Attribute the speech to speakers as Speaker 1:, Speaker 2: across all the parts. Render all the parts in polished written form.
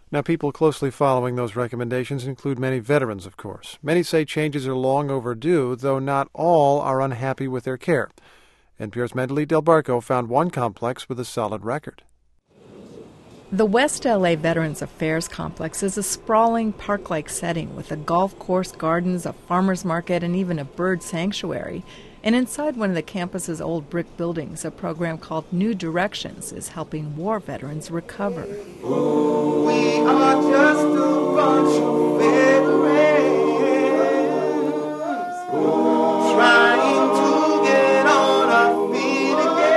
Speaker 1: Now, people closely following those recommendations include many veterans, of course. Many say changes are long overdue, though not all are unhappy with their care. NPR's Mendalee Del Barco found one complex with a solid record.
Speaker 2: The West LA Veterans Affairs Complex is a sprawling park-like setting with a golf course, gardens, a farmer's market, and even a bird sanctuary. And inside one of the campus's old brick buildings, a program called New Directions is helping war veterans recover.
Speaker 3: Ooh, we are just a bunch of veterans trying to get on our feet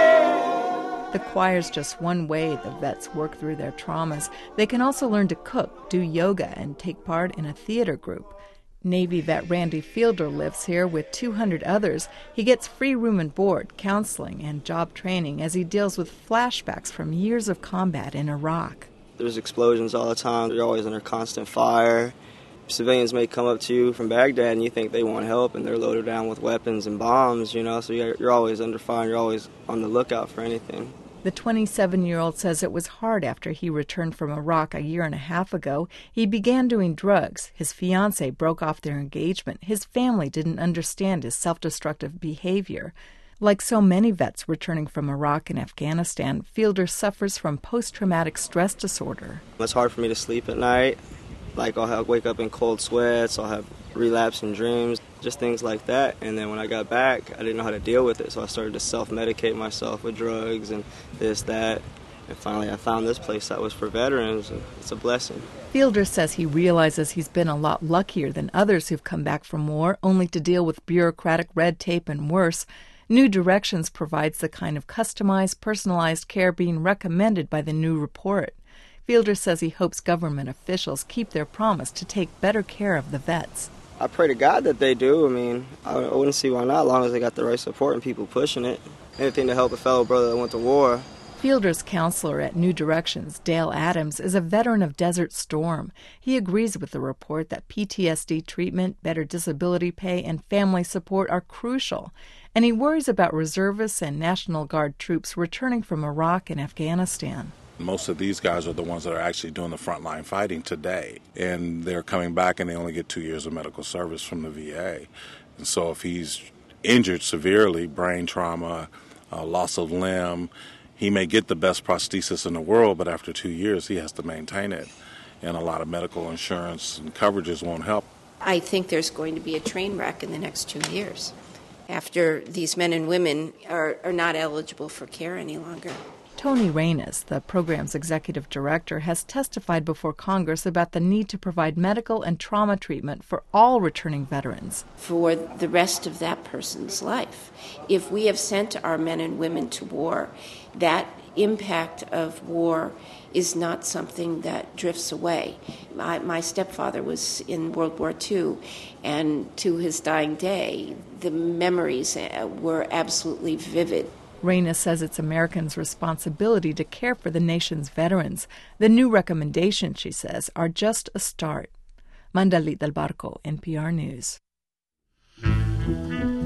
Speaker 3: again.
Speaker 2: The choir's just one way the vets work through their traumas. They can also learn to cook, do yoga, and take part in a theater group. Navy vet Randy Fielder lives here with 200 others. He gets free room and board, counseling, and job training as he deals with flashbacks from years of combat in Iraq.
Speaker 4: There's explosions all the time. You're always under constant fire. Civilians may come up to you from Baghdad and you think they want help, and they're loaded down with weapons and bombs, so you're always under fire. You're always on the lookout for anything.
Speaker 2: The 27-year-old says it was hard after he returned from Iraq a year and a half ago. He began doing drugs. His fiancée broke off their engagement. His family didn't understand his self-destructive behavior. Like so many vets returning from Iraq and Afghanistan, Fielder suffers from post-traumatic stress disorder.
Speaker 4: It's hard for me to sleep at night. I'll wake up in cold sweats, I'll have relapsing dreams, just things like that. And then when I got back, I didn't know how to deal with it, so I started to self-medicate myself with drugs and this, that. And finally I found this place that was for veterans, and it's a blessing.
Speaker 2: Fielder says he realizes he's been a lot luckier than others who've come back from war, only to deal with bureaucratic red tape and worse. New Directions provides the kind of customized, personalized care being recommended by the new report. Fielder says he hopes government officials keep their promise to take better care of the vets.
Speaker 4: I pray to God that they do. I wouldn't see why not, as long as they got the right support and people pushing it. Anything to help a fellow brother that went to war.
Speaker 2: Fielder's counselor at New Directions, Dale Adams, is a veteran of Desert Storm. He agrees with the report that PTSD treatment, better disability pay, and family support are crucial. And he worries about reservists and National Guard troops returning from Iraq and Afghanistan.
Speaker 5: Most of these guys are the ones that are actually doing the frontline fighting today, and they're coming back and they only get 2 years of medical service from the VA. And so if he's injured severely, brain trauma, loss of limb, he may get the best prosthesis in the world, but after 2 years he has to maintain it, and a lot of medical insurance and coverages won't help.
Speaker 6: I think there's going to be a train wreck in the next 2 years after these men and women are not eligible for care any longer.
Speaker 2: Tony Reynes, the program's executive director, has testified before Congress about the need to provide medical and trauma treatment for all returning veterans.
Speaker 6: For the rest of that person's life. If we have sent our men and women to war, that impact of war is not something that drifts away. My stepfather was in World War II, and to his dying day, the memories were absolutely vivid.
Speaker 2: Reynes says it's Americans' responsibility to care for the nation's veterans. The new recommendations, she says, are just a start. Mendalee Del Barco, NPR News.